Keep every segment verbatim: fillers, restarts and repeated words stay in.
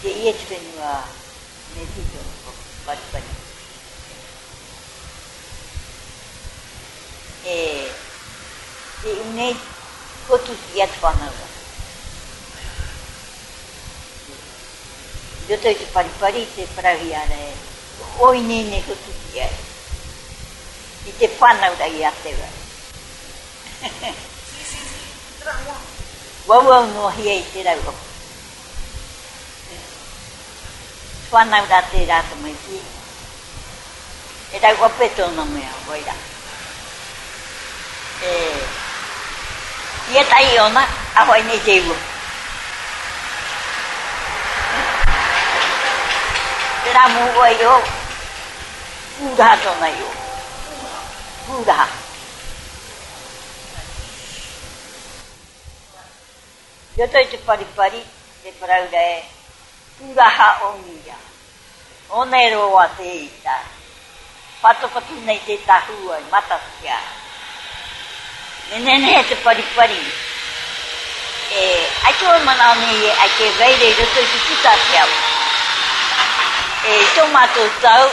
de iet venua medito pat pat e de une kotu iet vanava yo te pari pari te praviare oi nene kotu iet i te whanau ia te wa si si si tra wa wau no hia i te rau whanau da te rata mai ki e rau wapeto na mea waira e ia tai ona a hoi nei te ua te rā mu wai o kūraha tona i o kūraha yo toi te pari pari te parau rei kūraha o ngia o nei roa te ita pato patu nei te tahua i matatia nene te pari pari e ai tō mana nei ai te veire i roto i te tuta te au e tō mātou tau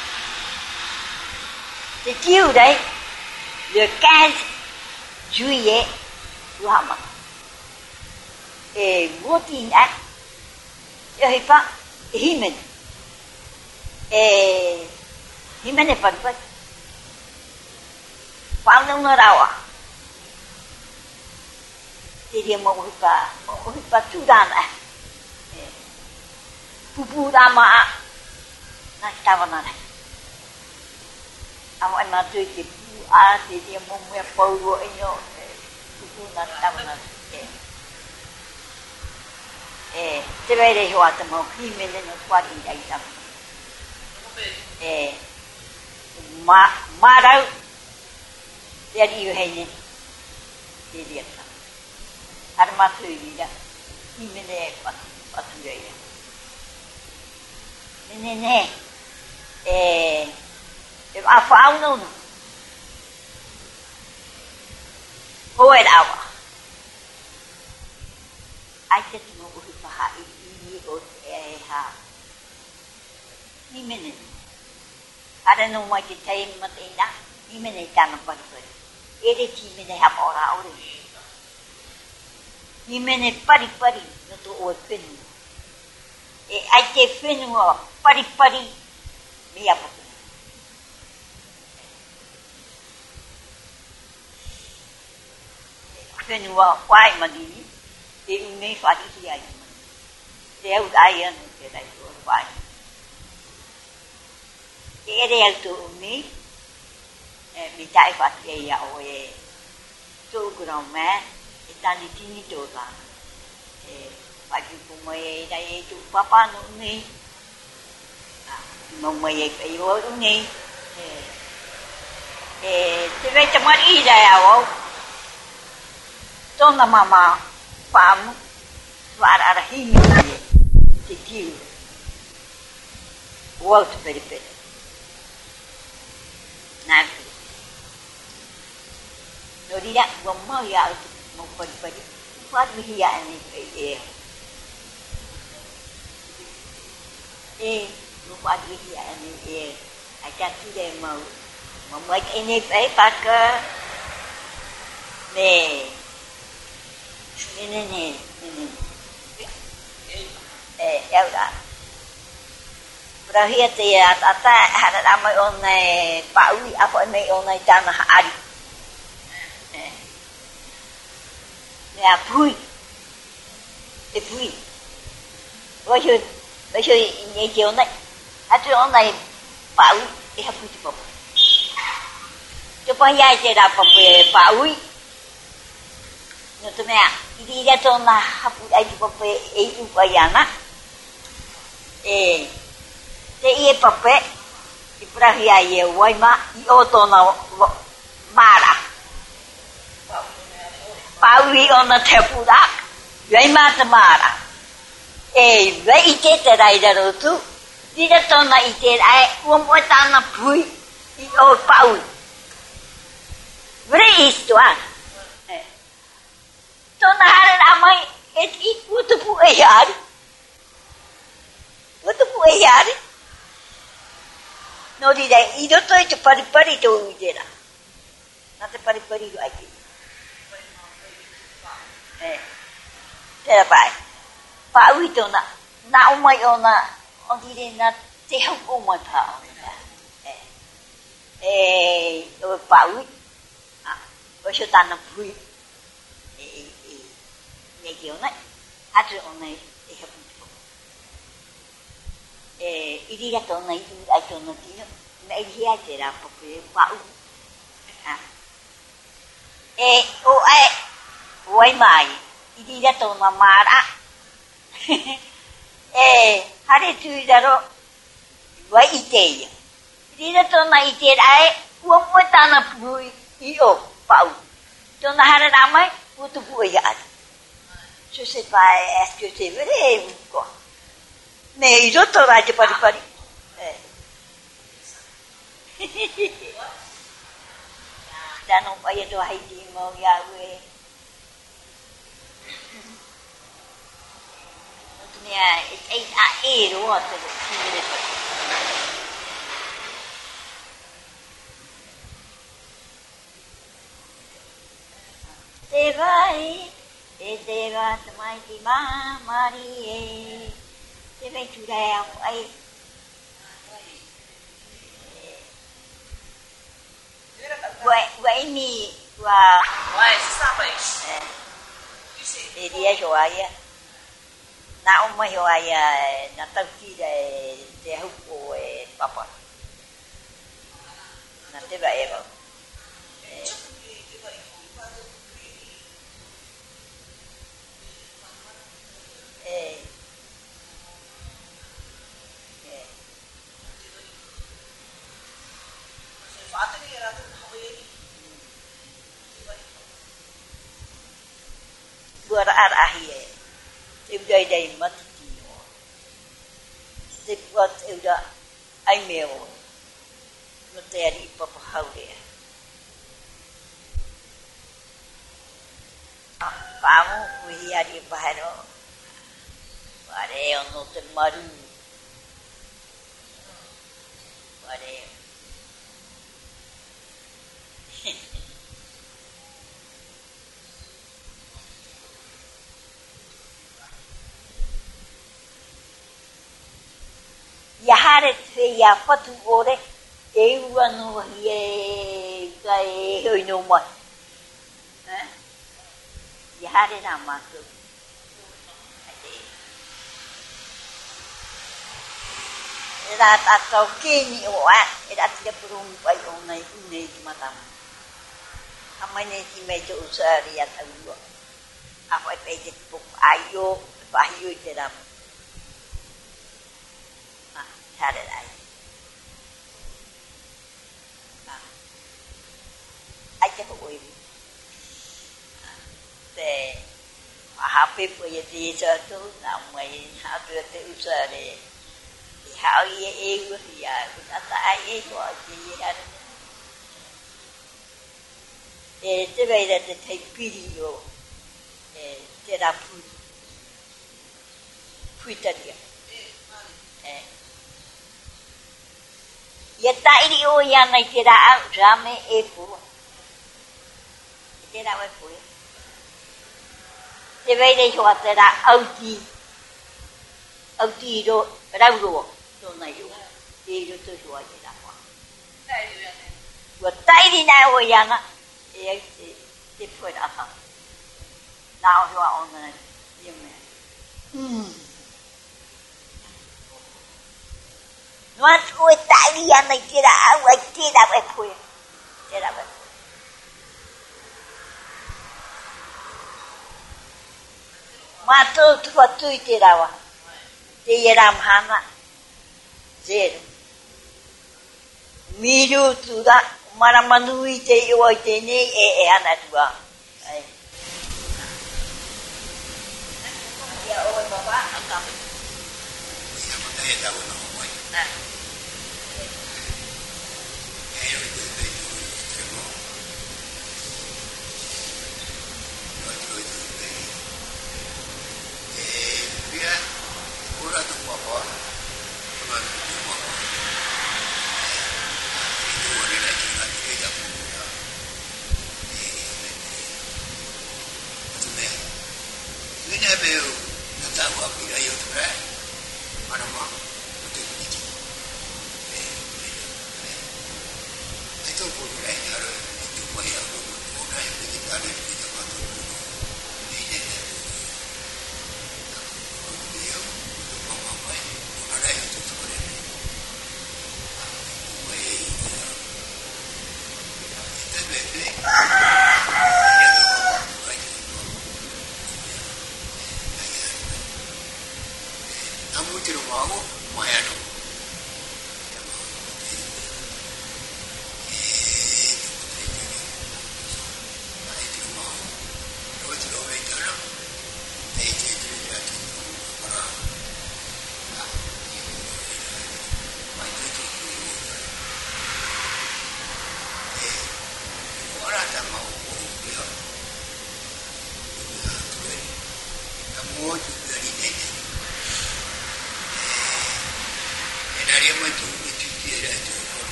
te tiu rei le quinze juillet Luhama e motin ak e hipa e himen e himen e paripat whaunau na rawa te ria mo hipa mo hipa tūrana e pupu rama a na tawana rai awa na tui te pu a te ria mo mea pauro ino pupu na tawana e e te veire hoa te mau himene no tuari i ai tamu e ma marau te ari iu heine te ria tamu har matu i rira himene e patu patu reira nene ne e e a whao no no ho e rawa ai te tino uhi paha i i o te e ha himene hara no mai te tei mateina himene i tana paripari ere ti mene hapa ora ore himene paripari no to o e whenua e ai te whenua paripari me apa whenua wai madini te unei wharihi ai te au rai anu te rai o wai te ere au tō unei e mi tai whati e ia o e tō kurau mea e tani tini tō rā e whaki kuma e rai e tō papa no unei mau mai e whai o unei e te rei te mari i rai au au tōna mama whaamu whaara hini e te tiu o au te peripere nā no rira ua mau ia au te mau paripari wharuhi a ane e e e no wharuhi a ane e a ta ture mau mau mai ene e paka me nene nene nene e au rā Rahia te ata hara ramai o nei paui apa nei o nei tana haari. Nea pui. Te pui. Waisho, waisho nei te o nei. Atu o nei paui e hapui te papa. Te pahi ai te rā papa e paui. No te mea, i rira tōna hapui ai te papa e upai ana. E... te ie pape i prahi ai e waima i o tōna mara paui ona te pura waima te mara e wei i te te raira rotu tira tōna i te rai ua moe tāna pui i o paui vre isto ana tōna hara ramai e i utupu e haru えやれ。のりで色といてパリパリと浮いてら。なんてパリパリがいてる。ええ。てらばい。パウイとな、なおまよな、おぎれなってはおまパウイだ。ええ、おパウイ。あ、おしょたなぷい。ええ、ねぎょない。はずおない、えはぷ。Eh, iria tona i ai tona tino na iria te ra pope pau ah eh o ai o ai mai iria tona mara eh hare tu daro wa ite iria tona ite ai uo mo tana pu i o pau tona hare ramai putu pu ya je sais pas est-ce que c'est vrai ou quoiねえ、色とらってパリパリ。ええ。Dan upaya doa haji mau yawe. Maksudnya, itu air luar tu. Devai, devai semai di mari. Thế vậy chủ đề của ấy vậy vậy mi và thì đi ở ấy nào mà hiểu ấy là tâm trí để để hút của papa là thế vậy không vừa ra ra hier yêu đây đây mất gì nữa tiếp qua yêu đó anh mèo nó tè đi bắp hậu đấy Vamos cuidar di pájaro pareo no te maru pareo Yahare se ya fatu ore ewa no ye kai hoi no mai eh Yahare na masu era ta to kini wa era ti purun pai onai nei matam amane ti mejo usari ya tawo apa pe puk ayo pahiyo teram Hare ai ai cho hội để happy for you đi cho tôi nào mày hảo được tự sợ để hảo ye yêu thì à ta ta ye gọi gì hết để thế bây giờ thì thấy video để để làm phui phui thật vậy Yata ini o yang naik tidak ramai epo, tidak epo. Jadi dia cakap tidak auti, auti itu ragu, tu naik tu, dia itu tu cakap tidak apa. Yata ini naik o yang na, dia dia pun apa, nak cakap orang ni, hmm. Nó thôi tại vì anh này kia đã vậy kia đã vậy thôi kia đã vậy mà tôi tôi tôi kia đã vậy thì làm hắn à dễ mi du tu đã mà làm mà nuôi thì yêu thì này e e anh ấy tu à ya ôi bapa anh cầm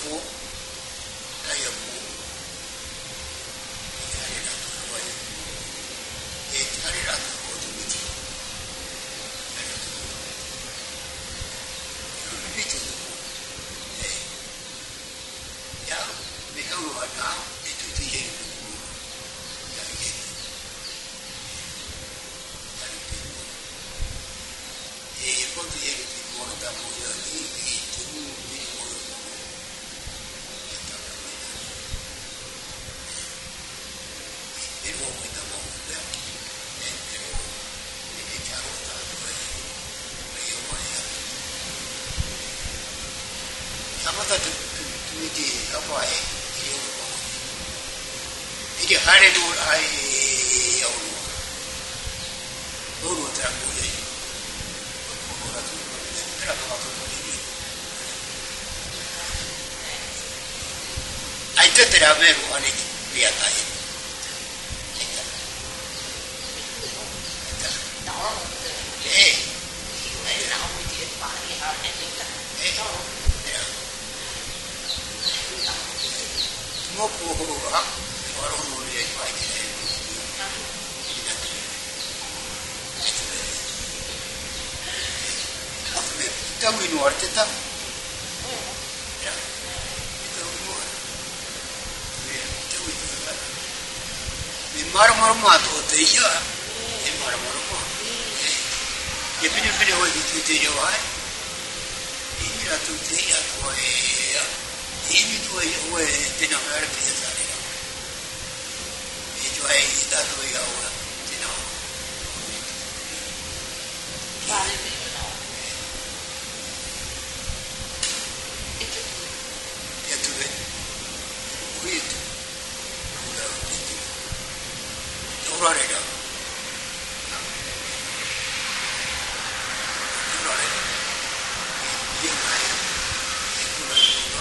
po tayo po itali na to na wala itali na to po tumiti tayo to yung limiti to po eh ya may kawa na ito ito yung po ya yun tali to eh pwede yung ito mo na tamo yan ito mo il uomo è da mondo e però è chiaro stato e io poi siamo stati tutti a poi io e di fare due ai io loro tra cui ora tu era fatto così hai tutte le avere one via dai eh eh no mi dire fare a eh no mo può ha ora non riesco a fare stiamo in ordine sta mi marmor ma to te io e marmor ma e fine fine vuoi di te io vai e mira tu te ya to e e mi tu e vuoi te no per pensare e tu hai dato io ora te no vale no e tu e tu qui ora rega ora io mai e quello no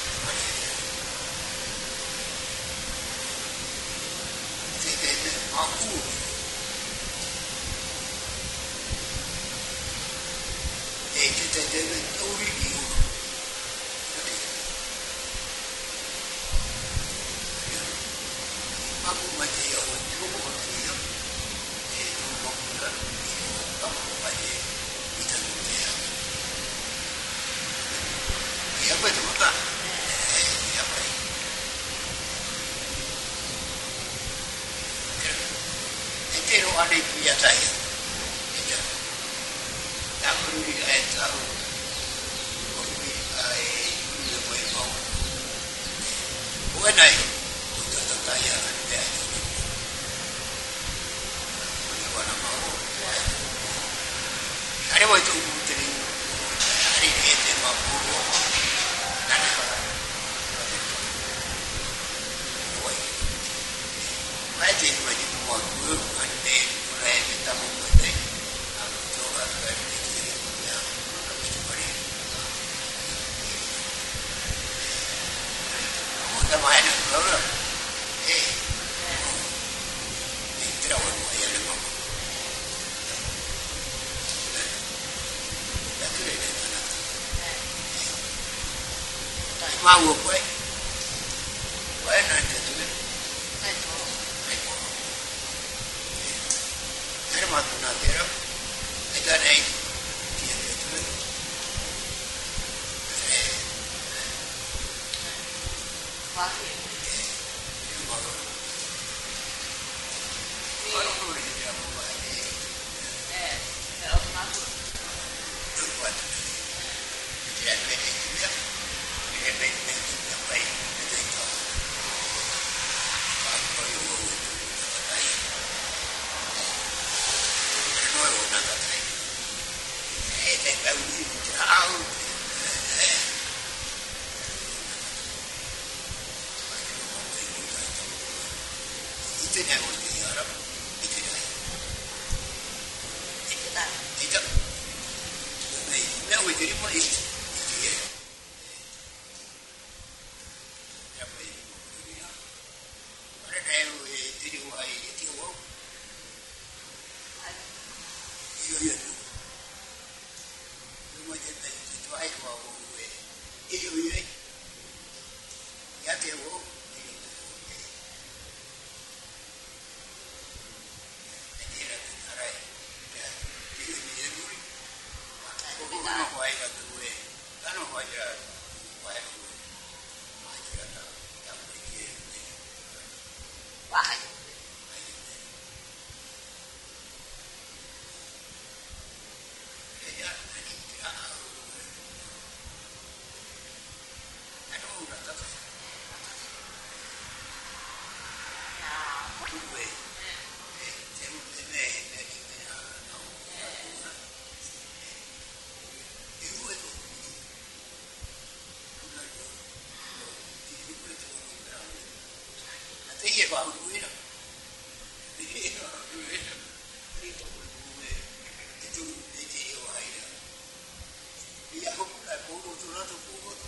se vede ma u e che te deve ori di uno ma come te io come io e non può curare non può fare vita intera e a questo punto e a poi intero a lei qui a taia e già da quelli che è stato come ai io poi poco buona io tutta la taia I want to do it. I need to ma puro. Nana. Oi. Mai ti mai di mo puro ande pure che stiamo con te. A trovare per dire che ya. Come mai non loro? Eh. E trovo io le mo. Ma vuoi poi? Poi non è detto che ecco, ecco. Fermato un attimo e da lei ti è detto che quasi il modo ora non riusciamo mai eh però ma tu quanto ti è bene e ben da poi detto quando io dai per noi una dai e le baudi ciao eh itu ne oldu ya itu dai itu dai itu ne ne oldu di poi qua un guido. Io, guido. Io, e tu vedi io hai. Io ho la buono tornato buono.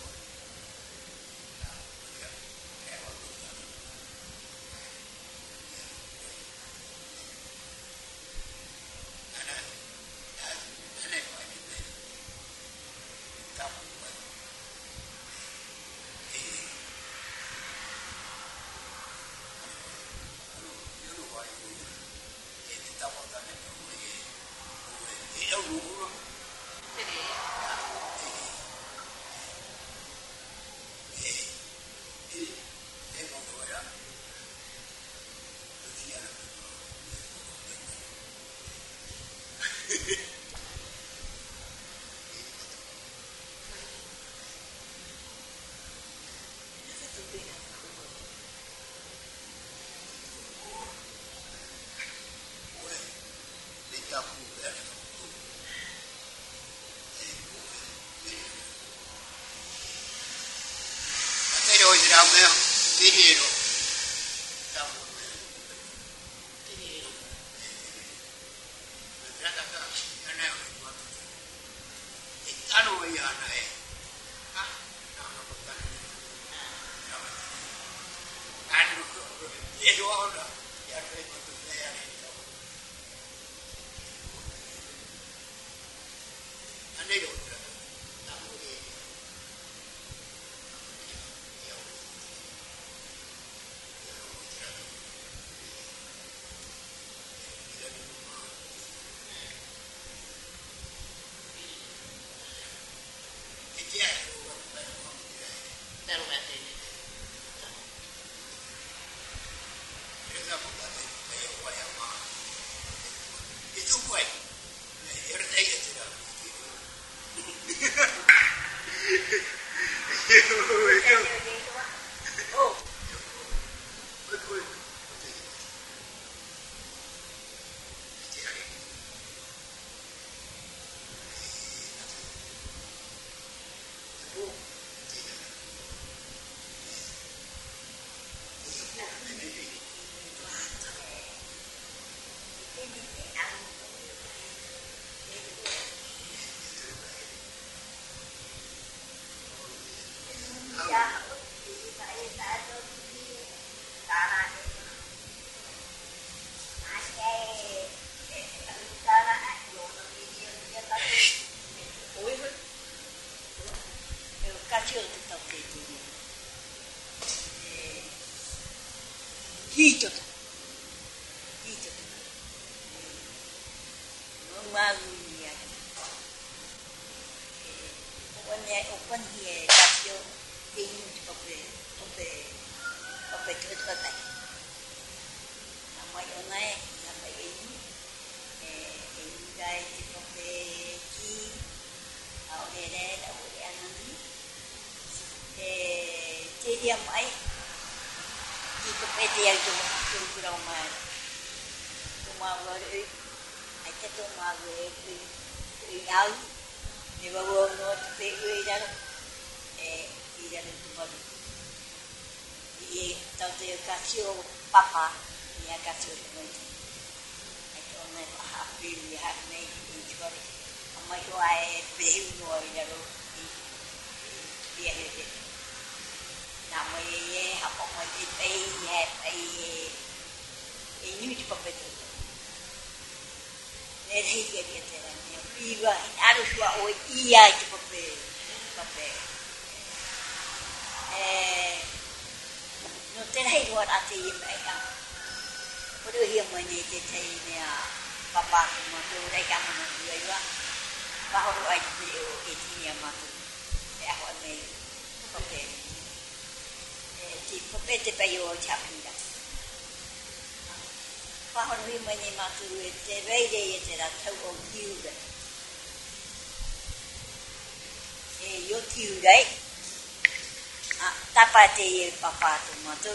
Tapate papa tomato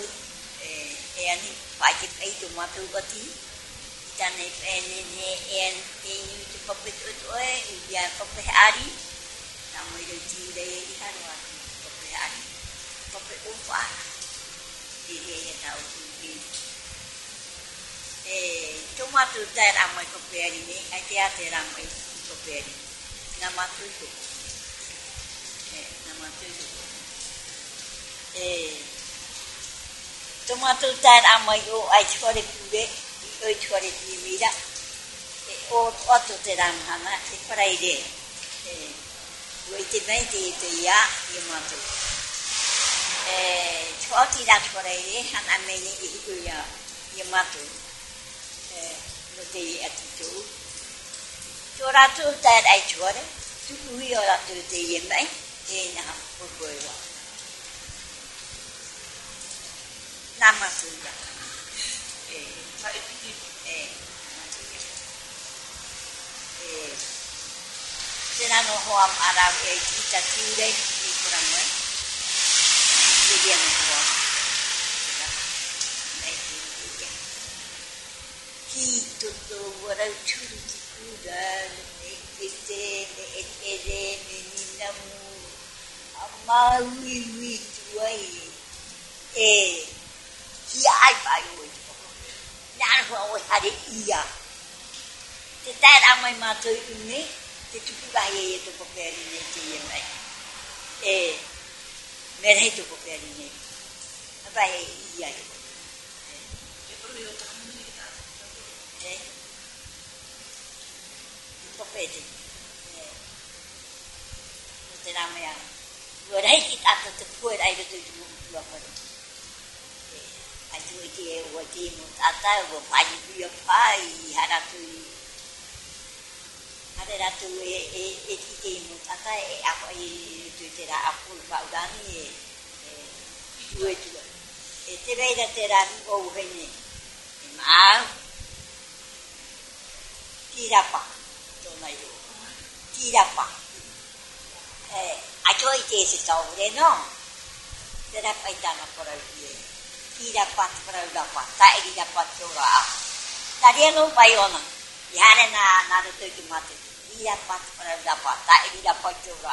e ani pati ai tomato gati tane pene ne en en tu pape tu e ya pape ari namu de ti de harwa pape ari pape ufa e ta o tu e tomato tera mai ko peri ni ai te atera mai ko peri na matu e na matu e tomato tera mai o ai chore pure o chore di mira e o otto tera hana e paraide e o te venti te ya yamato e choti da chore hana meni i ya yamato no te attitude chora tu that ai chore tu ui ora tu te yemai e na pokoira nama tu da e fa e e e sera no hoam ara e kita tiure i kurang mai dia no hoam tutto vorrei churu kuda ne ete ne ete ne ninamu ama wi wi tuai e ki ai bai o na ho o hare ia te tai amai ma to ni te tupu bai e to poperi ne te ye mai e me rei to poperi ne bai ia Popete, non te la mia. Vorrei che tanto te puoi dai tutto il mondo a fare. Ai tuoi che o ti mutata o fai più fai, era tu. Era tu e e e ti che mutata e a poi tu te la a full paudani e due due. E te vedi te la o veni. Ma tira pa. Tira pa eh a choi te se saure no tira pa itana por ahí tira pa para la pa ta e da pa tora ta dia no paiona yare na na to ki mate tira pa para la pa ta e da pa tora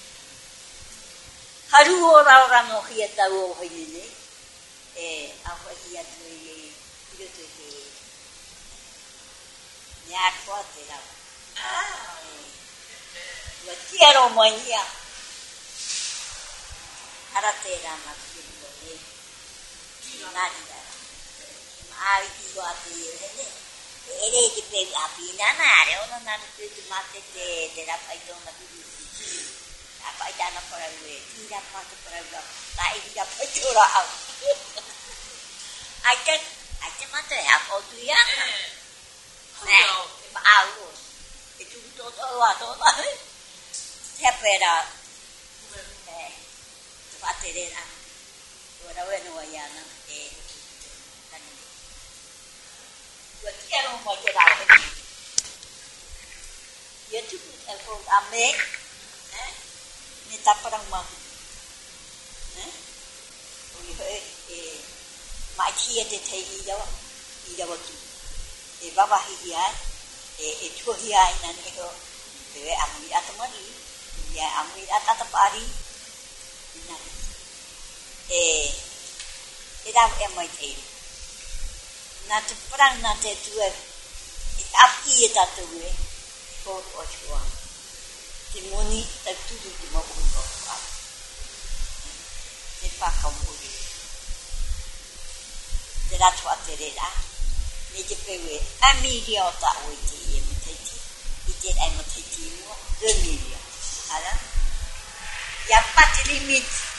haru ora ora no hieta o hoine eh a ho ia tu e io tu te ya kwa te la ah lo quiero mañana ahora te la máximo de nada ai ti va a dire ere che per la pinanare o non hanno più mate te te la fai donna più la fai dana per lui ti la fatto per lui dai ti la fai ora ai che ai che mate a foto ya eh ma e tutto todo todo Tepera eh faterera ora bueno vayana eh tani yo quiero un poco de yo tu el con ame eh ni taparang ma eh oye eh mai chi de te i da i da ki e baba hi ya e e tu hi ai nan e ko e amui atamari ya amui atata pari na eh ida emai te na te prang na te tu e api eta tu e ko o chua te moni ta tu tu mo ko ko te pa ka mo te la tua te la ni te pe we ami dio ta we te e me te ti i te ai mo te ti mo de mi. Il n'y a pas de limite.